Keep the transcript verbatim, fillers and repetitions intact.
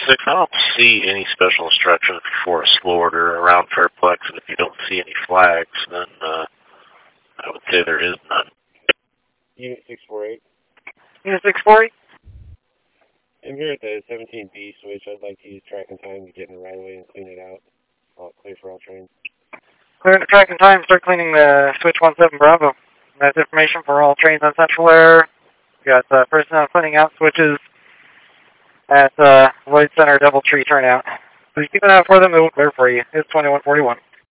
six, I don't see any special instructions for a slow order around Fairplex, and if you don't see any flags, then uh, I would say there is none. Unit six four eight. Unit six four eight. I'm here at the seventeen B switch. I'd like to use track and time to get in the right away and clean it out. I'll clear for all trains. Clear the track and time, start cleaning the switch one seven Bravo. That's information for all trains on Central Air. We got uh, personnel cleaning out switches at uh, Lloyd Center Doubletree turnout. Please keep an eye out for them, it will clear for you. It's twenty-one forty-one.